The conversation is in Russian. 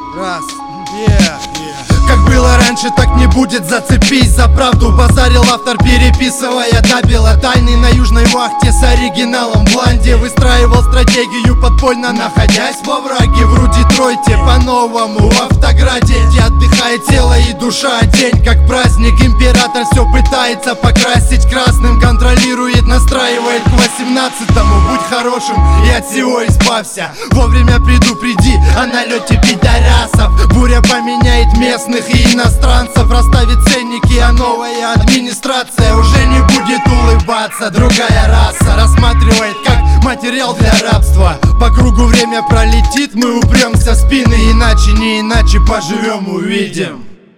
Раз, Как было раньше, так не будет, зацепись за правду. Базарил автор, переписывая табело. Тайный на южной вахте с оригиналом в бланде. Выстраивал стратегию подпольно, находясь во враге. В Детройте по-новому в Автограде, где отдыхает тело и душа. День как праздник, император все пытается покрасить красным. Контролирует, настраивает к 18-му. Будь хорошим и от всего избавься. Вовремя предупреди о налете пидорасов. Буря поменяет местных и иностранцев. Расставит ценники, а новая администрация уже не будет улыбаться. Другая раса рассматривает как материал для рабства. По кругу время пролетит, мы упремся в спины. Иначе, не иначе поживем, увидим.